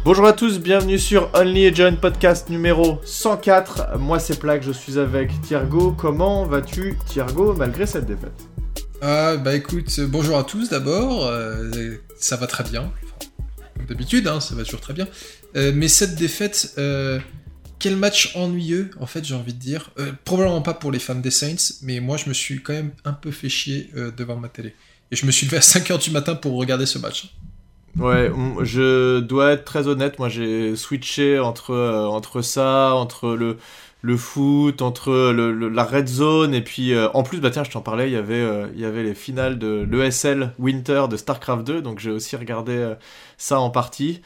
Bonjour à tous, bienvenue sur Only a Giant Podcast numéro 104. Moi c'est Plaque, je suis avec Thiergo. Comment vas-tu Thiergo malgré cette défaite ? Écoute, bonjour à tous d'abord, ça va très bien, comme d'habitude, ça va toujours très bien. Mais cette défaite, quel match ennuyeux en fait j'ai envie de dire. Probablement pas pour les fans des Saints, mais moi je me suis quand même un peu fait chier devant ma télé. Et je me suis levé à 5h du matin pour regarder ce match. Ouais, je dois être très honnête, moi j'ai switché entre ça, entre le foot, entre la red zone, et puis en plus, tiens, je t'en parlais, il y avait les finales de l'ESL Winter de StarCraft 2, donc j'ai aussi regardé ça en partie.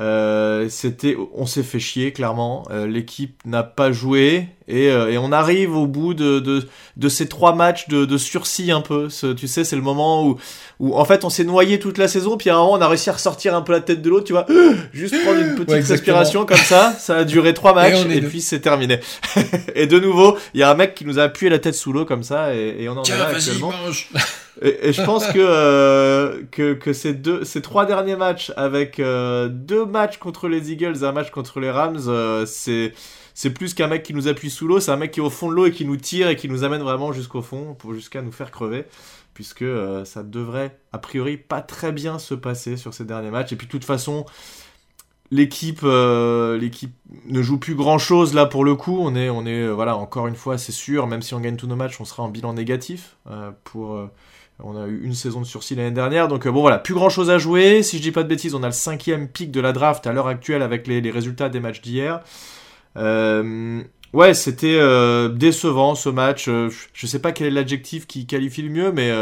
On s'est fait chier clairement, l'équipe n'a pas joué et on arrive au bout de ces 3 matchs de sursis un peu. Tu sais, c'est le moment où en fait on s'est noyé toute la saison, puis à un moment on a réussi à ressortir un peu la tête de l'eau, tu vois, juste prendre une petite respiration comme ça a duré 3 matchs et puis c'est terminé. Et de nouveau il y a un mec qui nous a appuyé la tête sous l'eau comme ça et on en est là actuellement. Et je pense que ces 3 derniers matchs avec 2 matchs contre les Eagles et un match contre les Rams, c'est plus qu'un mec qui nous appuie sous l'eau, c'est un mec qui est au fond de l'eau et qui nous tire et qui nous amène vraiment jusqu'au fond, jusqu'à nous faire crever, puisque ça devrait a priori pas très bien se passer sur ces derniers matchs. Et puis de toute façon, l'équipe ne joue plus grand chose là pour le coup. On est voilà, encore une fois, c'est sûr, même si on gagne tous nos matchs, on sera en bilan négatif on a eu une saison de sursis l'année dernière, donc voilà, plus grand chose à jouer. Si je dis pas de bêtises, on a le 5e pick de la draft à l'heure actuelle avec les résultats des matchs d'hier. Ouais, c'était décevant ce match. Je sais pas quel est l'adjectif qui qualifie le mieux, mais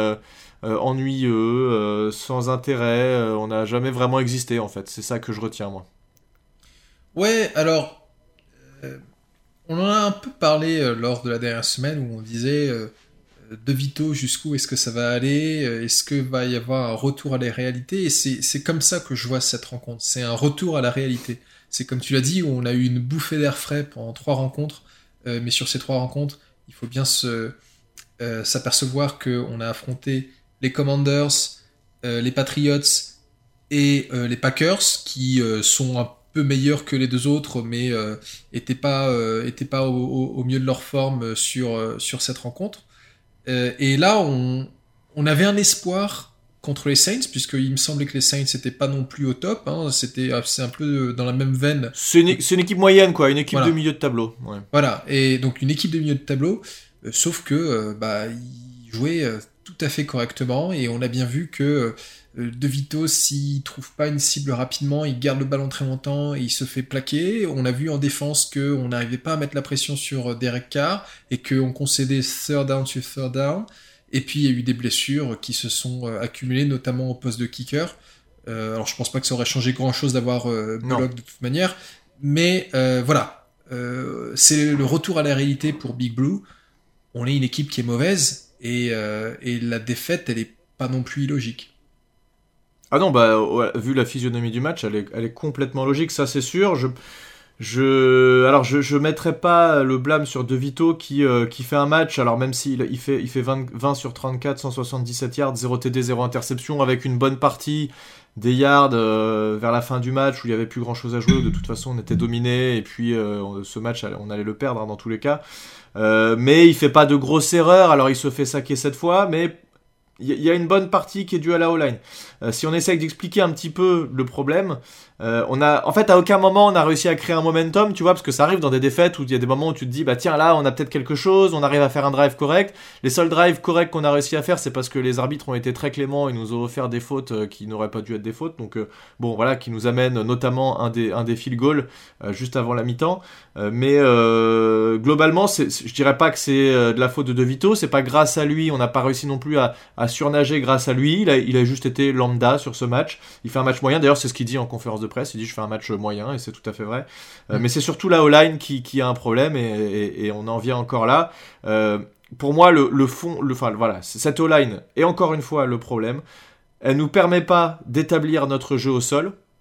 ennuyeux, sans intérêt. On n'a jamais vraiment existé en fait. C'est ça que je retiens moi. Ouais, alors on en a un peu parlé lors de la dernière semaine où on disait De Vito, jusqu'où est-ce que ça va aller ? Est-ce que va y avoir un retour à la réalité ? Et c'est comme ça que je vois cette rencontre. C'est un retour à la réalité. C'est comme tu l'as dit, où on a eu une bouffée d'air frais pendant 3 rencontres. Mais sur ces 3 rencontres, il faut bien s'apercevoir qu'on a affronté les Commanders, les Patriots et les Packers, qui sont un peu meilleurs que les 2 autres, mais étaient pas au mieux de leur forme sur cette rencontre. Et là, on avait un espoir contre les Saints, puisqu'il me semblait que les Saints n'étaient pas non plus au top. C'est un peu dans la même veine. C'est une équipe moyenne, quoi, une équipe voilà. de milieu de tableau. Ouais. Voilà, et donc une équipe de milieu de tableau, sauf que ils jouaient tout à fait correctement, et on a bien vu que De Vito, s'il trouve pas une cible rapidement, il garde le ballon très longtemps et il se fait plaquer. On a vu en défense qu'on n'arrivait pas à mettre la pression sur Derek Carr et qu'on concédait third down sur third down. Et puis il y a eu des blessures qui se sont accumulées, notamment au poste de kicker. Alors je pense pas que ça aurait changé grand chose d'avoir Bullock de toute manière, mais voilà. C'est le retour à la réalité pour Big Blue. On est une équipe qui est mauvaise et la défaite, elle est pas non plus illogique. Ah non, ouais, vu la physionomie du match, elle est complètement logique, ça c'est sûr. Alors je mettrai pas le blâme sur De Vito qui fait un match, alors même s'il fait 20 sur 34, 177 yards, 0 TD, 0 interception, avec une bonne partie des yards vers la fin du match où il y avait plus grand chose à jouer, où de toute façon on était dominé, et puis ce match on allait le perdre dans tous les cas. Mais il fait pas de grosses erreurs, alors il se fait saquer cette fois, mais il y a une bonne partie qui est due à la O-line. Si on essaye d'expliquer un petit peu le problème, en fait, à aucun moment on a réussi à créer un momentum, tu vois, parce que ça arrive dans des défaites où il y a des moments où tu te dis, tiens, là, on a peut-être quelque chose, on arrive à faire un drive correct. Les seuls drives corrects qu'on a réussi à faire, c'est parce que les arbitres ont été très cléments et nous ont offert des fautes qui n'auraient pas dû être des fautes. Donc, bon, voilà, qui nous amène notamment un des field goals juste avant la mi-temps. Mais globalement, je dirais pas que c'est de la faute de Vito, c'est pas grâce à lui, on n'a pas réussi non plus à surnager grâce à lui, il a juste été lambda sur ce match. Il fait un match moyen, d'ailleurs c'est ce qu'il dit en conférence de presse, il dit je fais un match moyen, et c'est tout à fait vrai. Mais c'est surtout la O-line qui a un problème, et on en vient encore là. Pour moi, voilà, cette O-line est encore une fois le problème. Elle nous permet pas d'établir notre jeu au sol,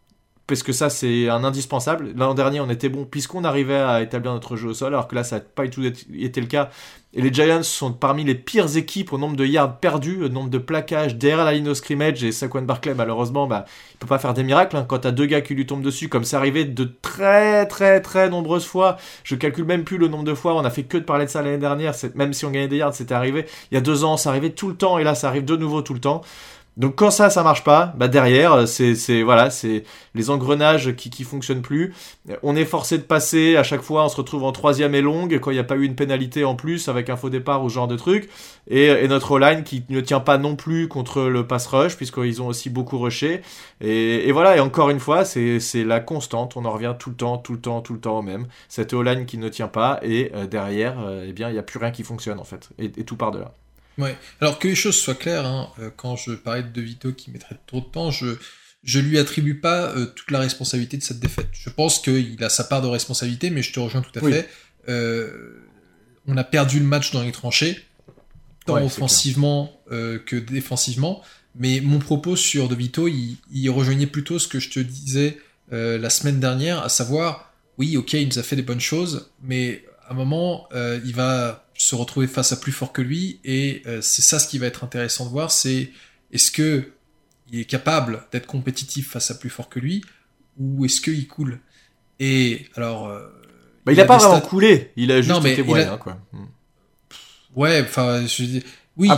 parce que ça c'est un indispensable. L'an dernier on était bon puisqu'on arrivait à établir notre jeu au sol, alors que là ça n'a pas du tout été le cas. Et les Giants sont parmi les pires équipes au nombre de yards perdus, au nombre de plaquages derrière la ligne au scrimmage, et Saquon Barkley malheureusement il peut pas faire des miracles hein, quand t'as 2 gars qui lui tombent dessus, comme c'est arrivé de très très très nombreuses fois. Je calcule même plus le nombre de fois, on a fait que de parler de ça l'année dernière, même si on gagnait des yards, c'était arrivé il y a 2 ans, ça arrivait tout le temps, et là ça arrive de nouveau tout le temps. Donc quand ça marche pas, derrière c'est les engrenages qui fonctionnent plus. On est forcé de passer à chaque fois, on se retrouve en 3e et longue quand il n'y a pas eu une pénalité en plus avec un faux départ ou ce genre de truc. Et notre O-line qui ne tient pas non plus contre le pass rush puisqu'ils ont aussi beaucoup rushé. Et voilà, et encore une fois c'est la constante, on en revient tout le temps au même. Cette O-line qui ne tient pas et derrière eh bien il n'y a plus rien qui fonctionne en fait et tout part de là. Ouais. Alors que les choses soient claires, hein, quand je parlais de DeVito qui mettrait trop de temps, je lui attribue pas toute la responsabilité de cette défaite. Je pense qu'il a sa part de responsabilité, mais je te rejoins tout à fait. On a perdu le match dans les tranchées, tant offensivement que défensivement. Mais mon propos sur DeVito, il rejoignait plutôt ce que je te disais la semaine dernière, à savoir, oui, ok, il nous a fait des bonnes choses, mais à un moment, il va se retrouver face à plus fort que lui, et c'est ça ce qui va être intéressant de voir, c'est est-ce que il est capable d'être compétitif face à plus fort que lui, ou est-ce qu'il coule. Et alors il n'a pas vraiment coulé, il a juste été moyen quoi. Ouais, enfin je dis oui,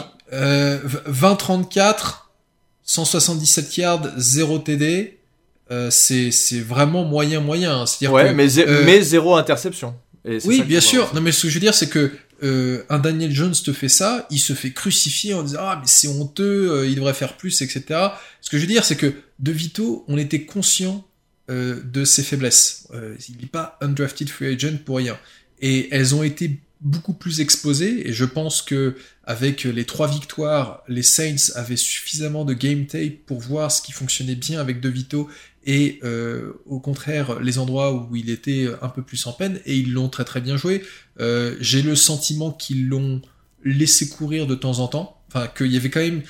20-34 177 yards, 0 TD, c'est vraiment moyen, c'est-à-dire que mais 0 interception. Oui, bien sûr. Non, mais ce que je veux dire, c'est que un Daniel Jones te fait ça, il se fait crucifier en disant mais c'est honteux, il devrait faire plus, etc. Ce que je veux dire, c'est que DeVito, on était conscient de ses faiblesses. Il n'est pas undrafted free agent pour rien, et elles ont été beaucoup plus exposées. Et je pense que avec les 3 victoires, les Saints avaient suffisamment de game tape pour voir ce qui fonctionnait bien avec DeVito et au contraire les endroits où il était un peu plus en peine, et ils l'ont très très bien joué. J'ai le sentiment qu'ils l'ont laissé courir de temps en temps, enfin qu'il y avait quand même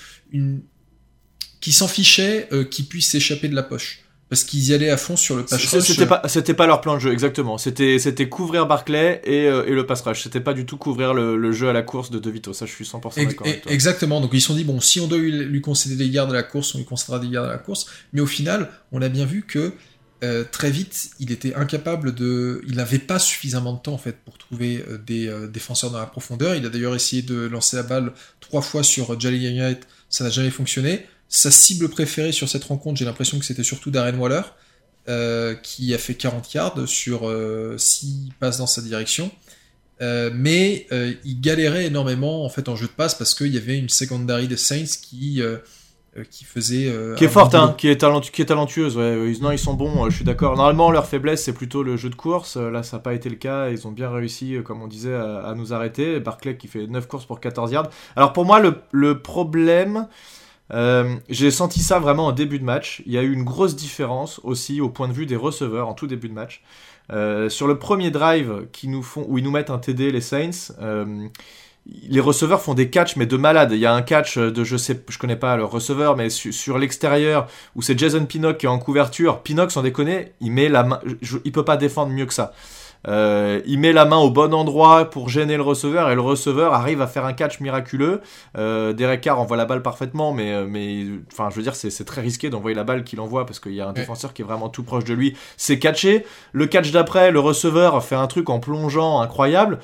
qui s'en fichait qu'il puisse s'échapper de la poche, parce qu'ils y allaient à fond sur le pass rush. C'était pas leur plan de jeu, exactement. C'était couvrir Barkley et le pass rush. C'était pas du tout couvrir le jeu à la course de DeVito. Ça, je suis 100% d'accord avec toi. Exactement. Donc ils se sont dit, bon, si on doit lui concéder des yards à la course, on lui concédera des yards à la course. Mais au final, on a bien vu que très vite, il était incapable il n'avait pas suffisamment de temps en fait pour trouver des défenseurs dans la profondeur. Il a d'ailleurs essayé de lancer la balle 3 fois sur Jaleel Elliott, ça n'a jamais fonctionné. Sa cible préférée sur cette rencontre, j'ai l'impression que c'était surtout Darren Waller, qui a fait 40 yards sur 6 passes dans sa direction. Mais il galérait énormément en fait en jeu de passe, parce qu'il y avait une secondary des Saints qui faisait... qui est forte, hein, qui est talentueuse. Ouais. Non, ils sont bons, je suis d'accord. Normalement, leur faiblesse, c'est plutôt le jeu de course. Là, ça n'a pas été le cas. Ils ont bien réussi, comme on disait, à nous arrêter. Barkley qui fait 9 courses pour 14 yards. Alors pour moi, le problème... j'ai senti ça vraiment en début de match. Il y a eu une grosse différence aussi au point de vue des receveurs en tout début de match. Sur le premier drive où ils nous mettent un TD, les Saints, les receveurs font des catchs mais de malade. Il y a un catch je connais pas le receveur, mais sur l'extérieur où c'est Jason Pinnock qui est en couverture. Pinnock, sans déconner, il met la main, il peut pas défendre mieux que ça. Il met la main au bon endroit pour gêner le receveur, et le receveur arrive à faire un catch miraculeux. Derek Carr envoie la balle parfaitement, mais enfin, je veux dire, c'est très risqué d'envoyer la balle qu'il envoie, parce qu'il y a un défenseur qui est vraiment tout proche de lui. C'est catché. Le catch d'après, le receveur fait un truc en plongeant incroyable.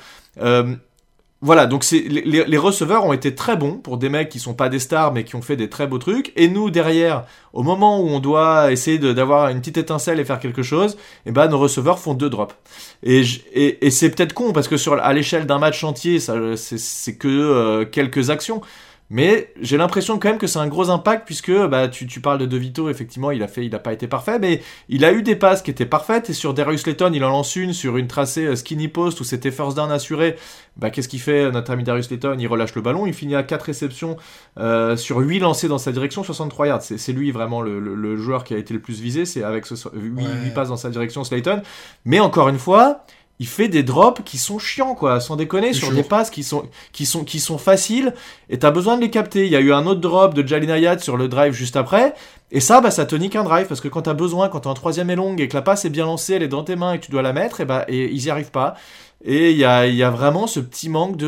Voilà, donc les receveurs ont été très bons pour des mecs qui sont pas des stars mais qui ont fait des très beaux trucs, et nous derrière, au moment où on doit essayer d'avoir une petite étincelle et faire quelque chose, et ben nos receveurs font 2 drops. Et c'est peut-être con parce que à l'échelle d'un match entier, ça c'est que quelques actions. Mais j'ai l'impression quand même que c'est un gros impact, puisque tu parles de DeVito, effectivement il a pas été parfait, mais il a eu des passes qui étaient parfaites, et sur Darius Slayton il en lance une sur une tracée skinny post où c'était first down assuré. Qu'est-ce qu'il fait notre ami Darius Slayton? Il relâche le ballon, il finit à 4 réceptions sur 8 lancés dans sa direction, 63 yards. C'est lui vraiment le joueur qui a été le plus visé, c'est avec 8 passes dans sa direction, Slayton. Mais encore une fois, il fait des drops qui sont chiants, quoi, sans déconner, sur des passes qui sont faciles, et t'as besoin de les capter. Il y a eu un autre drop de Jalin Hayat sur le drive juste après, et ça te nique un drive, parce que quand t'as besoin, quand t'es en troisième et longue, et que la passe est bien lancée, elle est dans tes mains, et que tu dois la mettre, et ils y arrivent pas. Et il y a vraiment ce petit manque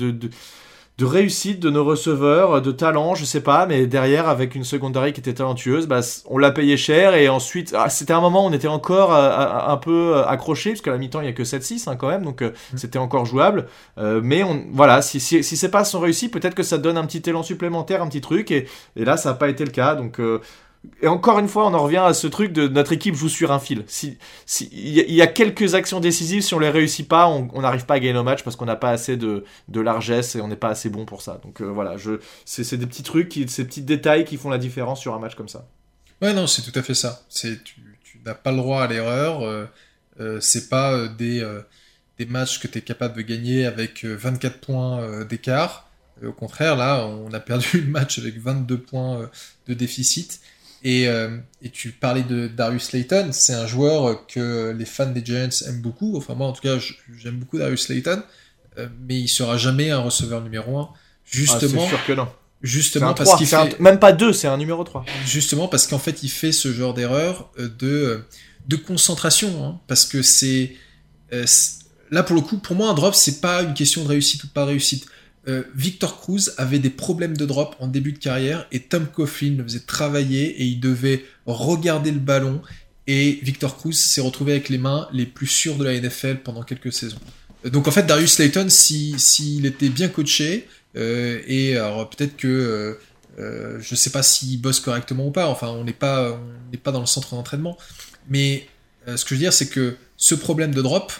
de réussite de nos receveurs, de talent, je sais pas, mais derrière, avec une secondary qui était talentueuse, on l'a payé cher, et ensuite, c'était un moment où on était encore un peu accroché, parce qu'à la mi-temps, il y a que 7-6 quand même, donc c'était encore jouable, mais voilà, si ces passes sont réussies, peut-être que ça donne un petit élan supplémentaire, un petit truc, et là, ça n'a pas été le cas, donc... Et encore une fois, on en revient à ce truc de notre équipe joue sur un fil. Il y a quelques actions décisives, si on les réussit pas, on n'arrive pas à gagner nos matchs parce qu'on n'a pas assez de largesse et on n'est pas assez bon pour ça. Donc voilà, c'est des petits trucs, ces petits détails qui font la différence sur un match comme ça. Ouais, non, c'est tout à fait ça. Tu n'as pas le droit à l'erreur. C'est pas des matchs que tu es capable de gagner avec 24 points d'écart. Au contraire, là, on a perdu le match avec 22 points de déficit. Et tu parlais de Darius Slayton, c'est un joueur que les fans des Giants aiment beaucoup. Enfin, moi, en tout cas, j'aime beaucoup Darius Slayton, mais il sera jamais un receveur numéro 1. Justement, c'est sûr que non. Justement parce qu'il fait... Même pas 2, c'est un numéro 3. Justement parce qu'en fait, il fait ce genre d'erreur de concentration. Hein, parce que c'est... là, pour le coup, pour moi, un drop, c'est pas une question de réussite ou pas de réussite. Victor Cruz avait des problèmes de drop en début de carrière et Tom Coughlin le faisait travailler et il devait regarder le ballon et Victor Cruz s'est retrouvé avec les mains les plus sûres de la NFL pendant quelques saisons. Donc en fait Darius Slayton s'il était bien coaché et alors peut-être que je sais pas s'il bosse correctement ou pas, enfin on n'est pas dans le centre d'entraînement, mais ce que je veux dire c'est que ce problème de drop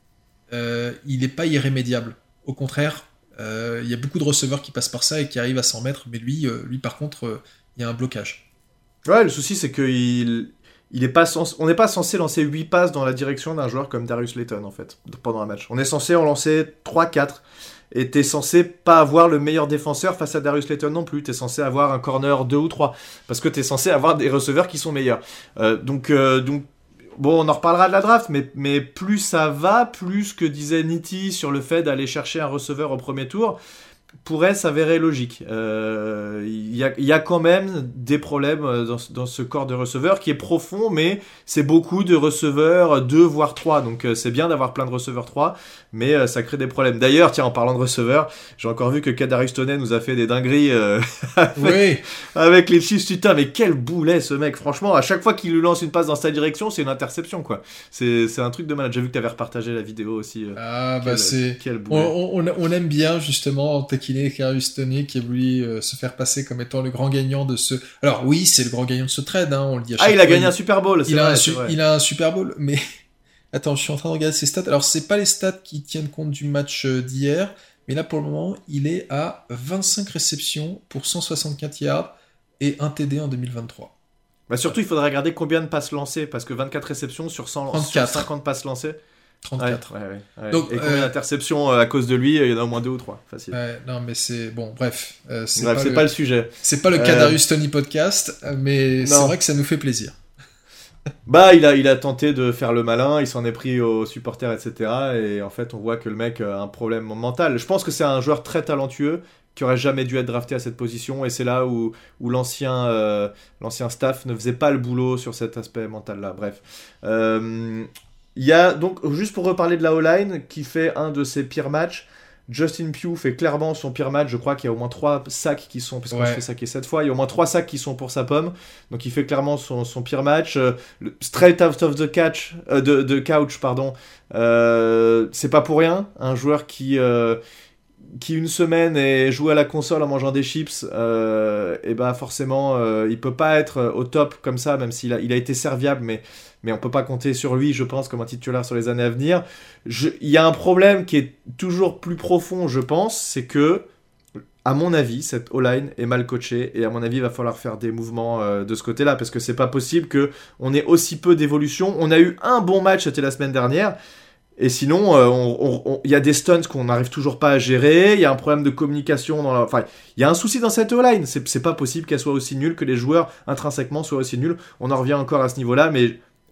il n'est pas irrémédiable, au contraire. Il y a beaucoup de receveurs qui passent par ça et qui arrivent à s'en mettre, mais lui par contre, il y a un blocage. Ouais, le souci c'est que on n'est pas censé lancer 8 passes dans la direction d'un joueur comme Darius Slayton en fait, pendant un match. On est censé en lancer 3-4, et t'es censé pas avoir le meilleur défenseur face à Darius Slayton non plus, t'es censé avoir un corner 2 ou 3, parce que t'es censé avoir des receveurs qui sont meilleurs. Donc bon, on en reparlera de la draft, mais plus ça va, plus que disait Nitti sur le fait d'aller chercher un receveur au premier tour, pourrait s'avérer logique. Il y a quand même des problèmes dans ce corps de receveurs qui est profond, mais c'est beaucoup de receveurs 2 voire 3, donc c'est bien d'avoir plein de receveurs 3, mais ça crée des problèmes. D'ailleurs, tiens, en parlant de receveurs, j'ai encore vu que Kadarius Toney nous a fait des dingueries avec les Chiefs. Putain, mais quel boulet ce mec, franchement, à chaque fois qu'il lui lance une passe dans sa direction, c'est une interception, quoi. C'est un truc de malade. J'ai vu que tu avais repartagé la vidéo aussi. Quel boulet. On aime bien justement taquiner Kadarius Toney qui a voulu se faire passer comme étant le grand gagnant de ce... Alors oui, c'est le grand gagnant de ce trade, hein, on le dit à chaque fois. Il a gagné un Super Bowl, c'est vrai. Il a un Super Bowl, mais... Attends, je suis en train de regarder ses stats. Alors, c'est pas les stats qui tiennent compte du match d'hier, mais là, pour le moment, il est à 25 réceptions pour 164 yards et 1 TD en 2023. Bah surtout, il faudrait regarder combien de passes lancées, parce que 24 réceptions sur 50 passes lancées... 34. Ouais. Donc, et combien d'interceptions à cause de lui, il y en a au moins 2 ou 3, facile. Non, mais c'est... Bon, bref. C'est pas le sujet. C'est pas le Kadarius Toney podcast, mais c'est vrai que ça nous fait plaisir. Bah, il a tenté de faire le malin, il s'en est pris aux supporters, etc. Et en fait, on voit que le mec a un problème mental. Je pense que c'est un joueur très talentueux qui aurait jamais dû être drafté à cette position. Et c'est là où l'ancien staff ne faisait pas le boulot sur cet aspect mental-là. Bref. Il y a donc, juste pour reparler de la O-line, qui fait un de ses pires matchs. Justin Pugh fait clairement son pire match. Je crois qu'il y a au moins 3 sacs qui sont, parce qu'on se fait saquer 7 fois, il y a au moins 3 sacs qui sont pour sa pomme. Donc il fait clairement son pire match. Straight out of the couch, pardon. C'est pas pour rien. Un joueur qui une semaine joue à la console en mangeant des chips, et bah forcément il peut pas être au top comme ça, même s'il a été serviable, mais on peut pas compter sur lui, je pense, comme un titulaire sur les années à venir. Il y a un problème qui est toujours plus profond, je pense, c'est que, à mon avis, cette O-line est mal coachée, et à mon avis, il va falloir faire des mouvements de ce côté-là, parce que c'est pas possible qu'on ait aussi peu d'évolution. On a eu un bon match, c'était la semaine dernière, et sinon, il y a des stunts qu'on n'arrive toujours pas à gérer, il y a un problème de communication, enfin, il y a un souci dans cette O-line, c'est pas possible qu'elle soit aussi nulle, que les joueurs intrinsèquement soient aussi nuls. On en revient encore à ce niveau-là, mais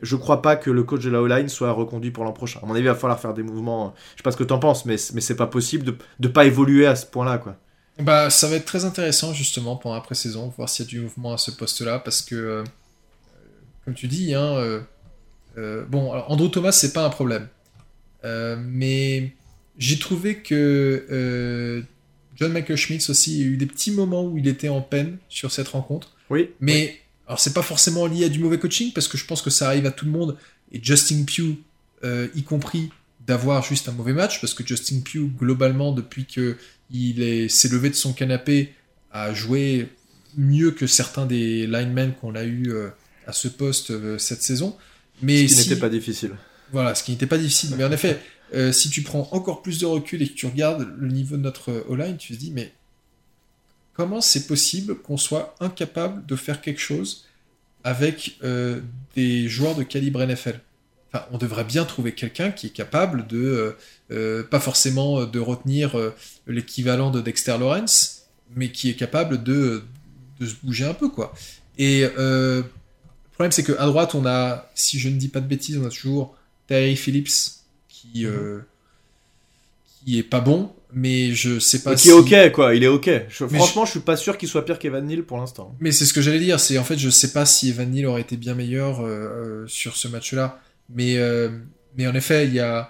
je crois pas que le coach de la O-line soit reconduit pour l'an prochain. À mon avis, il va falloir faire des mouvements. Je sais pas ce que t'en penses, mais c'est pas possible de pas évoluer à ce point-là, quoi. Bah, ça va être très intéressant justement pendant la pré-saison, voir s'il y a du mouvement à ce poste-là, parce que, comme tu dis, hein, bon, alors Andrew Thomas, c'est pas un problème. Mais j'ai trouvé que John Michael Schmitz aussi a eu des petits moments où il était en peine sur cette rencontre. Oui. Mais alors c'est pas forcément lié à du mauvais coaching parce que je pense que ça arrive à tout le monde et Justin Pugh y compris d'avoir juste un mauvais match parce que Justin Pugh globalement depuis que s'est levé de son canapé a joué mieux que certains des linemen qu'on a eu à ce poste cette saison. Mais ce qui n'était pas difficile. Voilà, ce qui n'était pas difficile. Mais en effet, si tu prends encore plus de recul et que tu regardes le niveau de notre O-line, tu te dis, mais comment c'est possible qu'on soit incapable de faire quelque chose avec des joueurs de calibre NFL? Enfin, on devrait bien trouver quelqu'un qui est capable de, pas forcément de retenir l'équivalent de Dexter Lawrence, mais qui est capable de se bouger un peu, quoi. Et le problème, c'est qu'à droite, on a, si je ne dis pas de bêtises, on a toujours Tyree Phillips qui est pas bon, mais je sais pas qui est ok, quoi, il est ok. Franchement, je suis pas sûr qu'il soit pire qu'Evan Neal pour l'instant. Mais c'est ce que j'allais dire, c'est en fait, je sais pas si Evan Neal aurait été bien meilleur sur ce match-là, mais en effet, il y a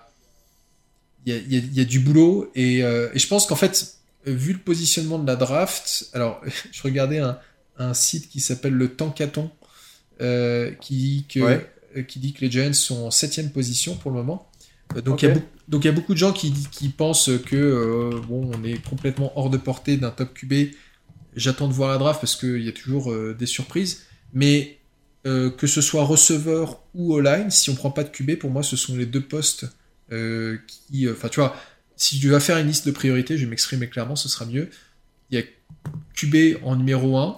du boulot, et je pense qu'en fait, vu le positionnement de la draft, alors, je regardais un site qui s'appelle le Tankathon, qui dit que les Giants sont en 7ème position pour le moment. Donc il y a beaucoup de gens qui pensent que bon, on est complètement hors de portée d'un top QB. J'attends de voir la draft parce qu'il y a toujours des surprises. Mais que ce soit receveur ou O-line, si on prend pas de QB, pour moi, ce sont les deux postes qui... Enfin, tu vois, si tu vas faire une liste de priorités, je vais m'exprimer clairement, ce sera mieux. Il y a QB en numéro 1,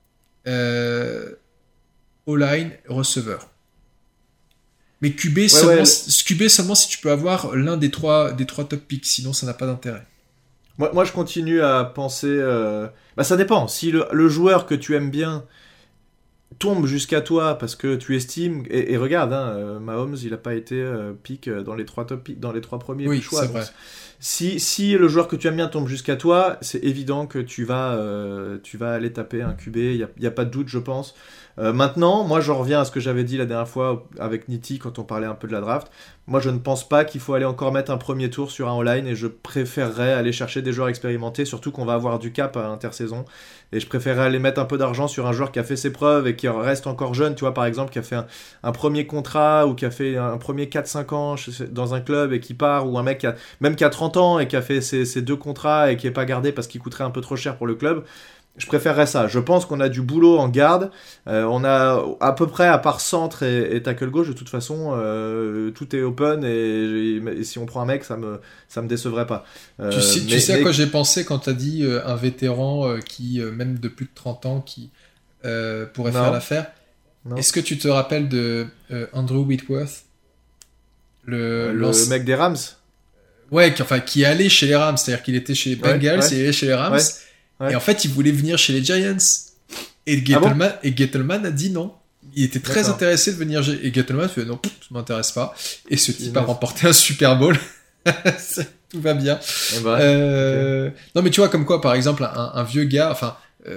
O-line, receveur. Mais QB seulement si tu peux avoir l'un des trois top picks, sinon ça n'a pas d'intérêt. Moi je continue à penser... ça dépend. Si le joueur que tu aimes bien tombe jusqu'à toi parce que tu estimes... Et regarde, Mahomes, il n'a pas été pick dans les 3 top picks, dans les 3 premiers choix. C'est vrai. Si le joueur que tu aimes bien tombe jusqu'à toi, c'est évident que tu vas aller taper un QB, il n'y a pas de doute, je pense. Maintenant, moi je reviens à ce que j'avais dit la dernière fois avec Nitti quand on parlait un peu de la draft. Moi je ne pense pas qu'il faut aller encore mettre un premier tour sur un online et je préférerais aller chercher des joueurs expérimentés, surtout qu'on va avoir du cap à l'intersaison. Et je préférerais aller mettre un peu d'argent sur un joueur qui a fait ses preuves et qui reste encore jeune, tu vois, par exemple, qui a fait un premier contrat ou qui a fait un premier 4-5 ans dans un club et qui part, ou un mec qui a 30 ans et qui a fait ses 2 contrats et qui n'est pas gardé parce qu'il coûterait un peu trop cher pour le club. Je préférerais ça. Je pense qu'on a du boulot en garde. On a à peu près, à part centre et tackle gauche, de toute façon, tout est open et si on prend un mec, ça me décevrait pas. Tu sais à quoi j'ai pensé quand tu as dit un vétéran qui, même de plus de 30 ans, qui pourrait faire l'affaire. Est-ce que tu te rappelles de Andrew Whitworth, le mec des Rams? Ouais, qui est allé chez les Rams, c'est-à-dire qu'il était chez les Bengals, il est allé chez les Rams. Ouais. Et en fait, il voulait venir chez les Giants. Et Gettleman a dit non. Il était très intéressé de venir. Et Gettleman a fait non, ça m'intéresse pas. Et ce type a remporté un Super Bowl. Tout va bien. Okay. Non, mais tu vois, comme quoi, par exemple, un vieux gars, enfin,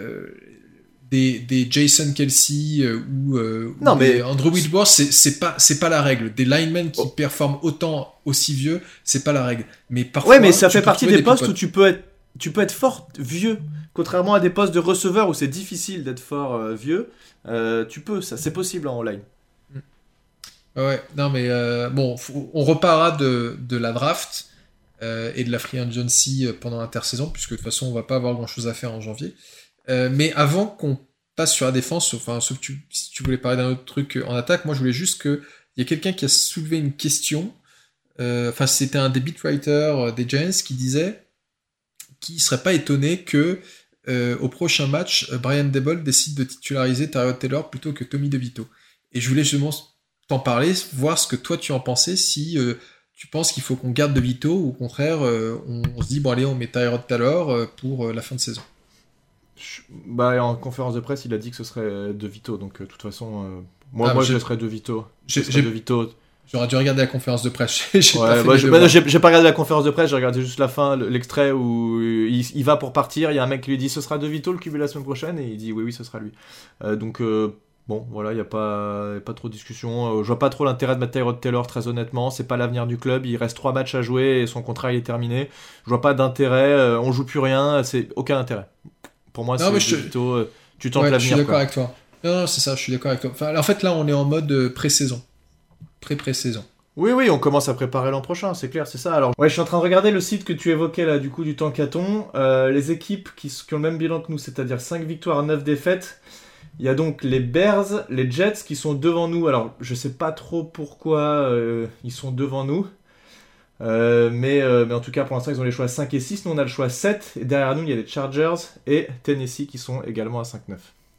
des Jason Kelsey ou Andrew Whitworth, c'est pas la règle. Des linemen qui performent aussi vieux, c'est pas la règle. Mais parfois, mais ça fait partie des postes où tu peux être fort vieux, contrairement à des postes de receveur où c'est difficile d'être fort vieux. C'est possible en online. Ouais, non mais bon, on reparlera de la draft et de la free agency pendant l'intersaison, puisque de toute façon on va pas avoir grand chose à faire en janvier. Mais avant qu'on passe sur la défense, sauf si tu voulais parler d'un autre truc en attaque, moi je voulais juste il y a quelqu'un qui a soulevé une question. C'était un des beatwriters des Giants qui disait qui serait pas étonné que au prochain match, Brian Daboll décide de titulariser Tyrod Taylor plutôt que Tommy DeVito. Et je voulais justement t'en parler, voir ce que toi tu en pensais, si tu penses qu'il faut qu'on garde DeVito ou au contraire on se dit bon allez on met Tyrod Taylor pour la fin de saison. En conférence de presse il a dit que ce serait DeVito, donc de toute façon Moi, je laisserais De Vito. J'aurais dû regarder la conférence de presse. J'ai pas regardé la conférence de presse, j'ai regardé juste la fin, l'extrait où il va pour partir, il y a un mec qui lui dit ce sera De Vito le QB la semaine prochaine, et il dit oui, ce sera lui. Bon, voilà, il n'y a pas trop de discussion. Je vois pas trop l'intérêt de mettre Tyrod Taylor, très honnêtement. C'est pas l'avenir du club. Il reste 3 matchs à jouer et son contrat il est terminé. Je vois pas d'intérêt. On joue plus rien. C'est aucun intérêt. Pour moi, plutôt tu tentes l'avenir. Je suis d'accord avec toi. Non, c'est ça, je suis d'accord avec toi. Enfin, en fait, là, on est en mode pré-saison. Pré-saison. Oui, on commence à préparer l'an prochain, c'est clair, c'est ça. Alors, je suis en train de regarder le site que tu évoquais là, du coup, du Tankathon. Les équipes qui ont le même bilan que nous, c'est-à-dire 5 victoires, 9 défaites. Il y a donc les Bears, les Jets qui sont devant nous. Alors, je sais pas trop pourquoi ils sont devant nous. Mais en tout cas, pour l'instant, ils ont les choix 5 et 6. Nous, on a le choix 7. Et derrière nous, il y a les Chargers et Tennessee qui sont également à 5-9.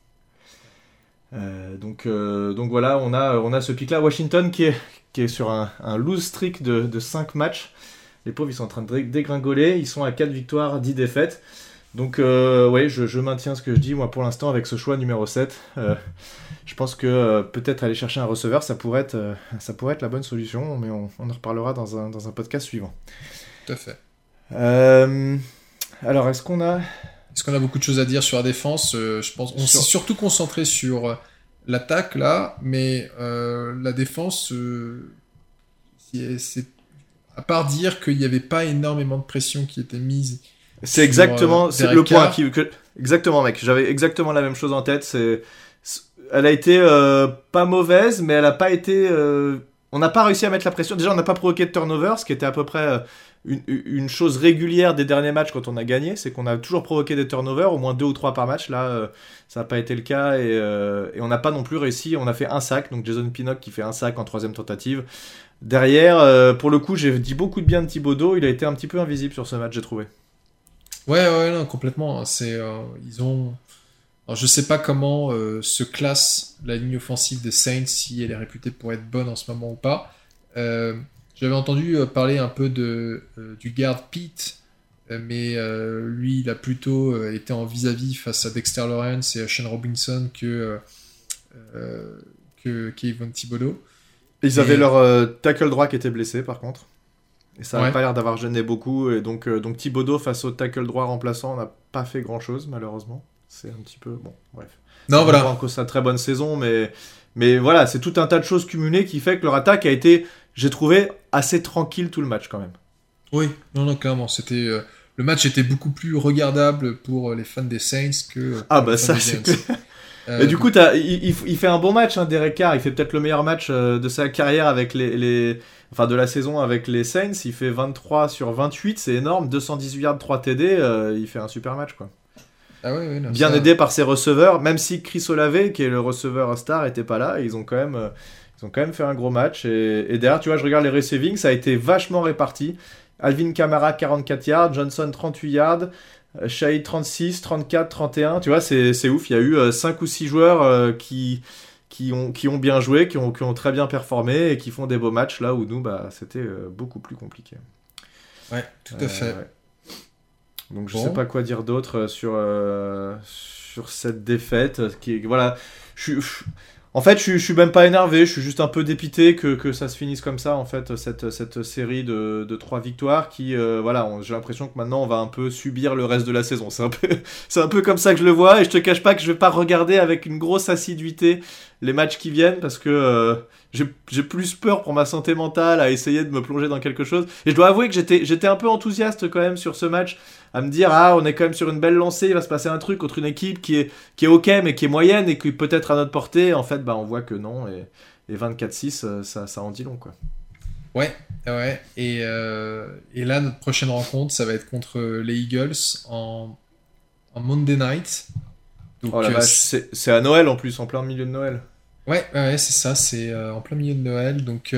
Donc voilà, on a ce pic-là. Washington qui est sur un lose streak de 5 matchs. Les pauvres, ils sont en train de dégringoler. Ils sont à 4 victoires, 10 défaites. Donc je maintiens ce que je dis, moi, pour l'instant, avec ce choix numéro 7. Je pense que peut-être aller chercher un receveur, ça pourrait être la bonne solution, mais on en reparlera dans un podcast suivant. Tout à fait. Alors, est-ce qu'on a beaucoup de choses à dire sur la défense? Je pense on s'est surtout concentré sur l'attaque, là, mais la défense, c'est à part dire qu'il n'y avait pas énormément de pression qui était mise. C'est exactement c'est le point exactement, mec. J'avais exactement la même chose en tête. Elle a été pas mauvaise, mais elle a pas été. On n'a pas réussi à mettre la pression. Déjà, on n'a pas provoqué de turnover, ce qui était à peu près une chose régulière des derniers matchs quand on a gagné. C'est qu'on a toujours provoqué des turnovers, au moins 2 ou 3 par match. Là, ça n'a pas été le cas et on n'a pas non plus réussi. On a fait un sac, donc Jason Pinnock qui fait un sac en 3e tentative. Derrière, pour le coup, j'ai dit beaucoup de bien de Thibodeau. Il a été un petit peu invisible sur ce match, j'ai trouvé. Ouais, non, complètement. Ils ont. Alors, je sais pas comment se classe la ligne offensive des Saints, si elle est réputée pour être bonne en ce moment ou pas. J'avais entendu parler un peu du garde Pete, mais lui, il a plutôt été en vis-à-vis face à Dexter Lawrence et à Sean Robinson que Kayvon Thibodeau. Ils avaient leur tackle droit qui était blessé, par contre. Et ça n'a pas l'air d'avoir gêné beaucoup. Et donc Thibodeau face au tackle droit remplaçant n'a pas fait grand-chose, malheureusement. C'est un petit peu... Bon, bref. Non, voilà. Encore sa très bonne saison, mais voilà, c'est tout un tas de choses cumulées qui fait que leur attaque a été, j'ai trouvé, assez tranquille tout le match, quand même. Oui, non, clairement. C'était... le match était beaucoup plus regardable pour les fans des Saints que... ça, c'est clair. Mais du coup, il fait un bon match, hein, Derek Carr. Il fait peut-être le meilleur match de sa carrière avec enfin, de la saison avec les Saints. Il fait 23 sur 28, c'est énorme. 218 yards, 3 TD. Il fait un super match, quoi. Ah ouais, non, bien aidé par ses receveurs, même si Chris Olave, qui est le receveur star, était pas là. Ils ont quand même fait un gros match. Et derrière, tu vois, je regarde les receiving, ça a été vachement réparti. Alvin Kamara, 44 yards. Johnson, 38 yards. Shahid 36, 34, 31, tu vois, c'est ouf. Il y a eu 5 ou 6 joueurs qui ont bien joué, qui ont très bien performé et qui font des beaux matchs là où nous, c'était beaucoup plus compliqué. Ouais, tout à fait. Ouais. Donc je sais pas quoi dire d'autre sur cette défaite. Voilà, en fait, je suis même pas énervé, je suis juste un peu dépité que ça se finisse comme ça, en fait, cette série de 3 victoires qui, j'ai l'impression que maintenant on va un peu subir le reste de la saison. C'est un peu comme ça que je le vois, et je te cache pas que je vais pas regarder avec une grosse assiduité les matchs qui viennent, parce que j'ai plus peur pour ma santé mentale à essayer de me plonger dans quelque chose. Et je dois avouer que j'étais un peu enthousiaste quand même sur ce match, à me dire on est quand même sur une belle lancée, il va se passer un truc contre une équipe qui est ok mais qui est moyenne et qui peut être à notre portée. En fait, on voit que non, et 24-6, ça en dit long, quoi. Ouais. Et là, notre prochaine rencontre, ça va être contre les Eagles en Monday Night. Donc, oh la vache, c'est à Noël en plus, en plein milieu de Noël. Ouais, c'est ça, c'est en plein milieu de Noël, donc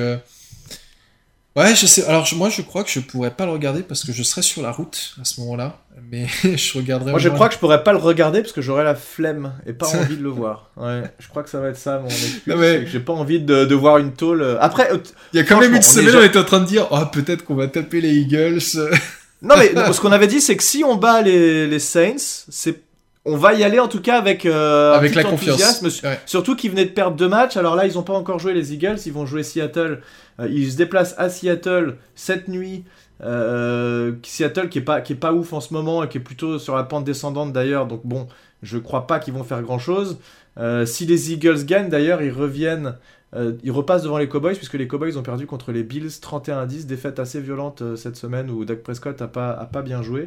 ouais, je sais. Alors moi, je crois que je pourrais pas le regarder parce que je serais sur la route à ce moment-là, mais je regarderai. Moi, je crois que je pourrais pas le regarder parce que j'aurais la flemme et pas envie de le voir. Ouais, je crois que ça va être ça mon excuse. Non, mais j'ai pas envie de voir une tôle. Après, il y a quand même une semaine, on était en train de dire, peut-être qu'on va taper les Eagles. Non, mais ce qu'on avait dit, c'est que si on bat les Saints, on va y aller en tout cas avec avec un la petit enthousiasme, surtout qu'ils venaient de perdre 2 matchs. Alors là, ils n'ont pas encore joué les Eagles, ils vont jouer Seattle. Ils se déplacent à Seattle cette nuit. Seattle qui est pas ouf en ce moment et qui est plutôt sur la pente descendante d'ailleurs. Donc bon, je crois pas qu'ils vont faire grand chose. Si les Eagles gagnent d'ailleurs, ils reviennent. Ils repassent devant les Cowboys puisque les Cowboys ont perdu contre les Bills 31-10, défaite assez violente cette semaine où Dak Prescott a pas bien joué.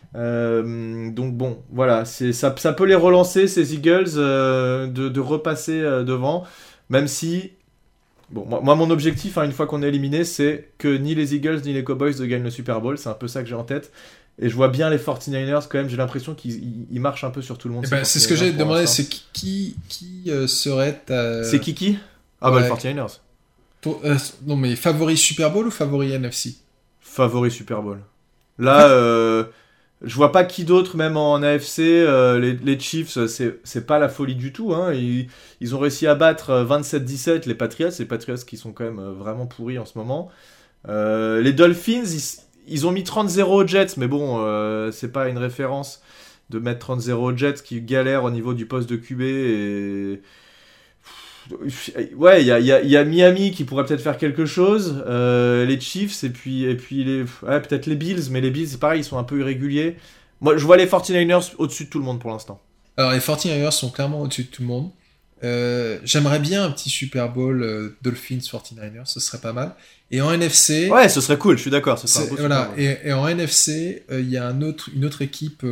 Donc bon, voilà, ça peut les relancer ces Eagles de repasser devant, même si bon, moi mon objectif une fois qu'on est éliminé, c'est que ni les Eagles ni les Cowboys ne gagnent le Super Bowl. C'est un peu ça que j'ai en tête. Et je vois bien les 49ers quand même, j'ai l'impression qu'ils marchent un peu sur tout le monde. C'est ce que j'ai demandé, c'est qui serait ta... C'est qui Ah ouais. Bah les 49ers. Non mais favori Super Bowl ou favori NFC? Favori Super Bowl. Là, je vois pas qui d'autre, même en AFC. Les Chiefs, c'est pas la folie du tout. Hein. Ils ont réussi à battre 27-17 les Patriots qui sont quand même vraiment pourris en ce moment. Les Dolphins, ils ont mis 30-0 aux Jets, mais bon, c'est pas une référence de mettre 30-0 aux Jets qui galèrent au niveau du poste de QB. Et... Ouais, il y a Miami qui pourrait peut-être faire quelque chose, les Chiefs et puis peut-être les Bills, mais les Bills c'est pareil, ils sont un peu irréguliers. Moi je vois les 49ers au-dessus de tout le monde pour l'instant. Alors les 49ers sont clairement au-dessus de tout le monde. J'aimerais bien un petit Super Bowl Dolphins 49ers, ce serait pas mal. Et en NFC, ouais, ce serait cool, je suis d'accord, voilà. Et en NFC, il y a une autre équipe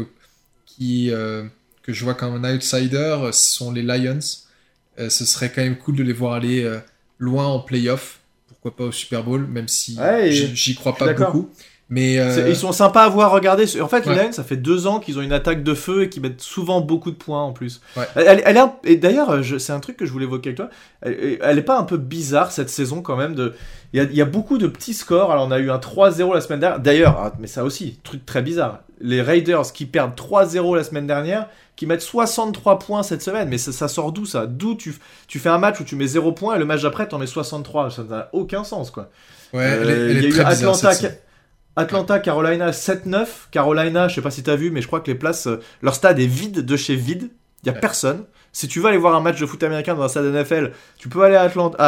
que je vois comme un outsider, ce sont les Lions. Ce serait quand même cool de les voir aller loin en playoff, pourquoi pas au Super Bowl, même si j'y crois pas beaucoup. Mais ils sont sympas à voir regarder. En fait, les Lions, ça fait 2 ans qu'ils ont une attaque de feu et qu'ils mettent souvent beaucoup de points en plus. Ouais. Et d'ailleurs, c'est un truc que je voulais évoquer avec toi. Elle est pas un peu bizarre cette saison quand même il y a beaucoup de petits scores. Alors on a eu un 3-0 la semaine dernière. D'ailleurs, mais ça aussi, truc très bizarre. Les Raiders qui perdent 3-0 la semaine dernière, qui mettent 63 points cette semaine. Mais ça sort d'où ça? D'où tu fais un match où tu mets 0 points et le match d'après t'en mets 63. Ça n'a aucun sens quoi. Ouais, elle est très bizarre, Atlanta, Carolina 7-9. Carolina, je sais pas si t'as vu, mais je crois que les places, leur stade est vide de chez vide. Il y a personne. Si tu veux aller voir un match de foot américain dans un stade NFL, tu peux aller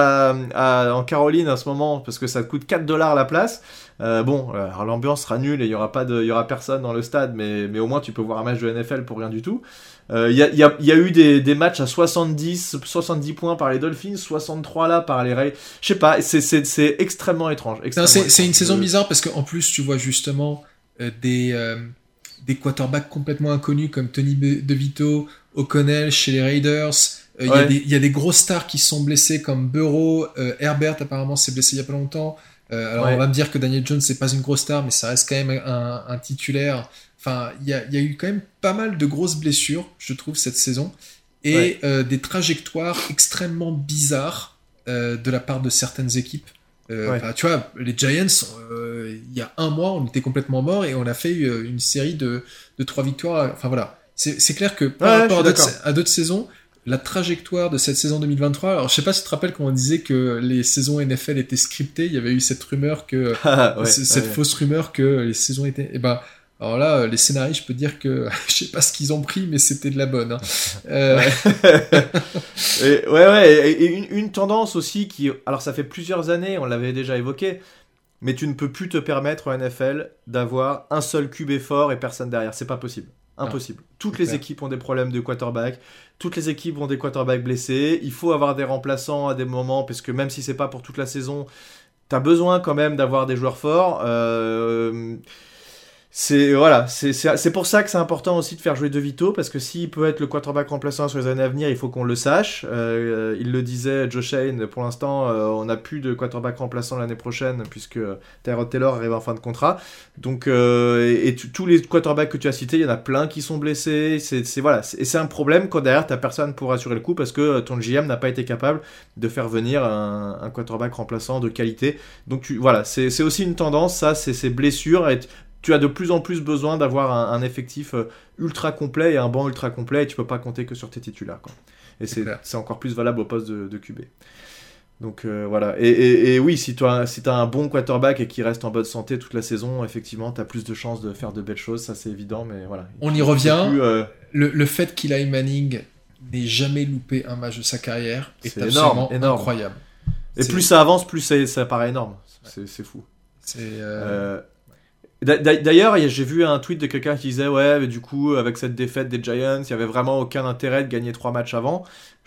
en Caroline en ce moment parce que ça te coûte $4 la place. Alors l'ambiance sera nulle et il y aura personne dans le stade, mais au moins tu peux voir un match de NFL pour rien du tout. Il y a eu des matchs à 70 points par les Dolphins, 63 là par les Rays. Je sais pas, c'est extrêmement étrange. C'est une saison bizarre parce qu'en plus tu vois justement des quarterbacks complètement inconnus comme Tony DeVito, O'Connell chez les Raiders. Il y a des grosses stars qui se sont blessés comme Burrow, Herbert apparemment s'est blessé il y a pas longtemps. On va me dire que Daniel Jones c'est pas une grosse star, mais ça reste quand même un titulaire. Enfin, il y a eu quand même pas mal de grosses blessures, je trouve, cette saison, et des trajectoires extrêmement bizarres de la part de certaines équipes. Tu vois, les Giants, il y a un mois, on était complètement morts et on a fait une série de 3 victoires. Enfin voilà, c'est clair que par rapport à d'autres saisons, la trajectoire de cette saison 2023, alors je sais pas si tu te rappelles quand on disait que les saisons NFL étaient scriptées, il y avait eu cette rumeur fausse rumeur que les saisons étaient... Alors là, les scénaristes, je peux dire que je sais pas ce qu'ils ont pris, mais c'était de la bonne. Et une tendance aussi qui... Alors ça fait plusieurs années, on l'avait déjà évoqué, mais tu ne peux plus te permettre en NFL d'avoir un seul QB fort et personne derrière. C'est pas possible. Impossible. Toutes les équipes ont des problèmes de quarterback. Toutes les équipes ont des quarterbacks blessés. Il faut avoir des remplaçants à des moments, parce que même si c'est pas pour toute la saison, t'as besoin quand même d'avoir des joueurs forts. C'est pour ça que c'est important aussi de faire jouer DeVito, parce que s'il peut être le quarterback remplaçant sur les années à venir, il faut qu'on le sache. Il le disait, Joe Shane, pour l'instant on n'a plus de quarterback remplaçant l'année prochaine puisque Tyrod Taylor arrive en fin de contrat. Donc tous les quarterbacks que tu as cités, il y en a plein qui sont blessés. C'est un problème quand derrière t'as personne pour assurer le coup, parce que ton GM n'a pas été capable de faire venir un quarterback remplaçant de qualité. Donc c'est aussi une tendance, ça, c'est ces blessures. Et tu as de plus en plus besoin d'avoir un effectif ultra complet et un banc ultra complet, et tu peux pas compter que sur tes titulaires, quoi. Et c'est encore plus valable au poste de QB. Donc voilà. Et oui, si t'as un bon quarterback et qui reste en bonne santé toute la saison, effectivement, t'as plus de chances de faire de belles choses, ça c'est évident, mais voilà. On y revient. le fait qu'Eli Manning n'ait jamais loupé un match de sa carrière est C'est absolument énorme. incroyable. Et plus ça avance, plus ça paraît énorme. C'est fou. D'ailleurs, j'ai vu un tweet de quelqu'un qui disait ouais, mais du coup, avec cette défaite des Giants, il y avait vraiment aucun intérêt de gagner 3 matchs avant.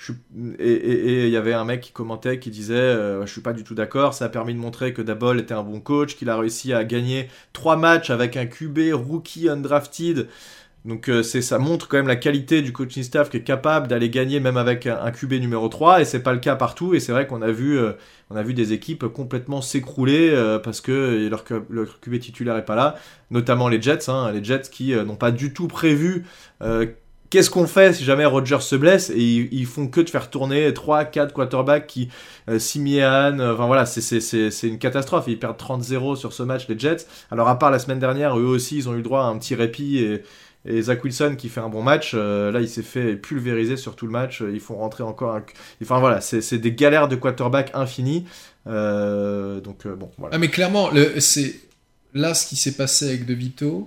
Et il y avait un mec qui commentait, qui disait je suis pas du tout d'accord. Ça a permis de montrer que Daboll était un bon coach, qu'il a réussi à gagner 3 matchs avec un QB rookie undrafted. Donc ça montre quand même la qualité du coaching staff qui est capable d'aller gagner même avec un QB numéro 3, et c'est pas le cas partout. Et c'est vrai qu'on a vu des équipes complètement s'écrouler parce que leur QB titulaire est pas là, notamment les Jets, les Jets qui n'ont pas du tout prévu qu'est-ce qu'on fait si jamais Rodgers se blesse, et ils font que de faire tourner 3-4 quarterbacks qui Simian, enfin voilà, c'est une catastrophe. Ils perdent 30-0 sur ce match, les Jets. Alors à part la semaine dernière, eux aussi ils ont eu le droit à un petit répit, et Zach Wilson qui fait un bon match, là il s'est fait pulvériser sur tout le match. Ils font rentrer encore enfin voilà, c'est des galères de quarterback infinies. Donc bon voilà. Ah mais clairement, là ce qui s'est passé avec DeVito,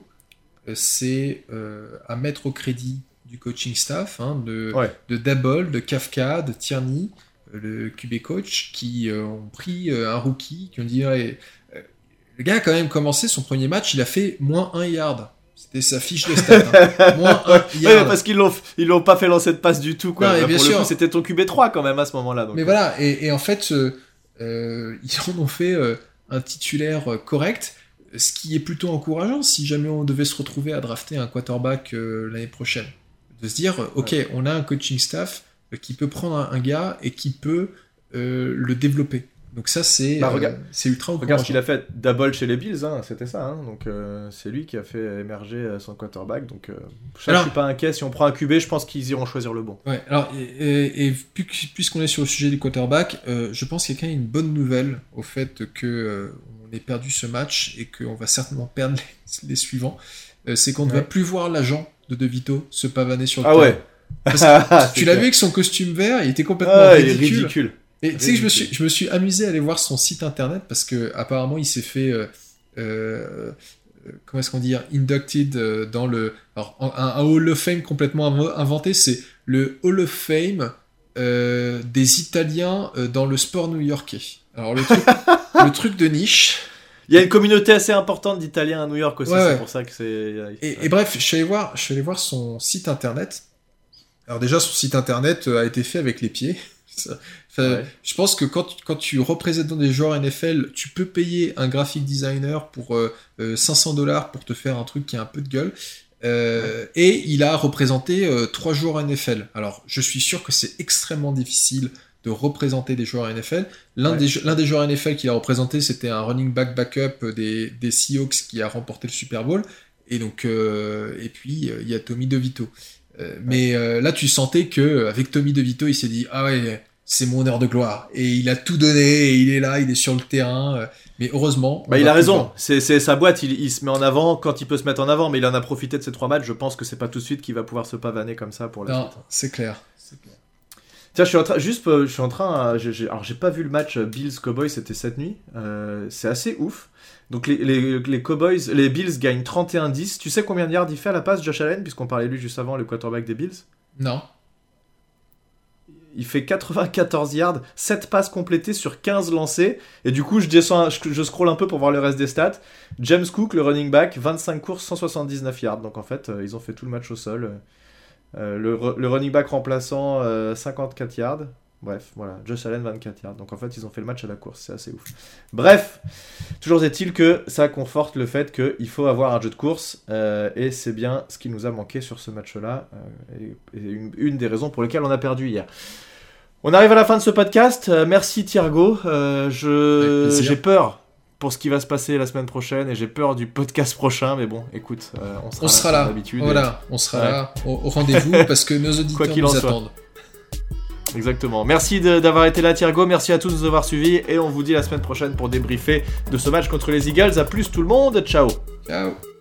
c'est à mettre au crédit du coaching staff, de Daboll, de Kafka, de Tierney, le QB coach, qui ont pris un rookie, qui ont dit le gars a quand même commencé son premier match, il a fait -1 yard. C'était sa fiche de stat. -1 yard. Ouais, parce qu'ils l'ont pas fait lancer de passe du tout, quoi. Non, pour bien le sûr. coup, c'était ton QB3 quand même à ce moment-là. Donc, mais voilà, et en fait, ils en ont fait un titulaire correct, ce qui est plutôt encourageant si jamais on devait se retrouver à drafter un quarterback l'année prochaine. De se dire, ok, on a un coaching staff qui peut prendre un gars et qui peut le développer. Donc ça, c'est ultra encourageant. Regarde ce qu'il a fait Daboll chez les Bills, c'était ça. Donc c'est lui qui a fait émerger son quarterback. Donc je suis pas inquiet. Si on prend un QB, je pense qu'ils iront choisir le bon. Ouais. Alors et puisqu'on est sur le sujet du quarterback, je pense qu'il y a quand même une bonne nouvelle au fait que on ait perdu ce match et qu'on va certainement perdre les suivants. C'est qu'on ne va plus voir l'agent de DeVito se pavaner sur le terrain. Ouais. Parce que tu l'as vu avec son costume vert, il était complètement ridicule. Et tu sais que je me suis amusé à aller voir son site internet parce que apparemment il s'est fait comment est-ce qu'on dit, inducted dans un Hall of Fame complètement inventé. C'est le Hall of Fame des Italiens dans le sport new-yorkais. Alors le truc de niche. Il y a une communauté assez importante d'Italiens à New York aussi, c'est pour ça que c'est... Et bref, je suis allé voir son site internet. Alors déjà, son site internet a été fait avec les pieds. Je pense que quand tu représentes des joueurs NFL, tu peux payer un graphic designer pour $500 pour te faire un truc qui a un peu de gueule. Et il a représenté 3 joueurs NFL. Alors, je suis sûr que c'est extrêmement difficile de représenter des joueurs NFL. L'un des joueurs NFL qu'il a représenté, c'était un running back backup des Seahawks qui a remporté le Super Bowl. Et donc, et puis il y a Tommy DeVito. Mais là, tu sentais que avec Tommy DeVito, il s'est dit ah ouais, c'est mon heure de gloire. Et il a tout donné. Et il est là, il est sur le terrain. Mais heureusement, il a raison. C'est sa boîte. Il se met en avant quand il peut se mettre en avant. Mais il en a profité de ces 3 matchs. Je pense que c'est pas tout de suite qu'il va pouvoir se pavaner comme ça pour la suite. C'est clair. Tiens, alors j'ai pas vu le match Bills Cowboys, c'était cette nuit. C'est assez ouf. Donc les Cowboys, les Bills gagnent 31-10. Tu sais combien de yards il fait à la passe, Josh Allen, puisqu'on parlait de lui juste avant, le quarterback des Bills? Non. Il fait 94 yards, 7 passes complétées sur 15 lancés. Et du coup, je scrolle un peu pour voir le reste des stats. James Cook, le running back, 25 courses, 179 yards. Donc en fait, ils ont fait tout le match au sol. Le running back remplaçant 54 yards. Bref, voilà, Josh Allen 24 yards. Donc en fait, ils ont fait le match à la course, c'est assez ouf. Bref, toujours est-il que ça conforte le fait qu'il faut avoir un jeu de course, et c'est bien ce qui nous a manqué sur ce match-là, et une des raisons pour lesquelles on a perdu hier. On arrive à la fin de ce podcast. Merci Thiergo. J'ai peur pour ce qui va se passer la semaine prochaine, et j'ai peur du podcast prochain, mais bon, écoute, on sera là. Voilà, on sera là au rendez-vous parce que nos auditeurs nous attendent. Exactement. Merci d'avoir été là, Thiergo. Merci à tous de nous avoir suivis, et on vous dit la semaine prochaine pour débriefer de ce match contre les Eagles. À plus tout le monde. Ciao. Ciao.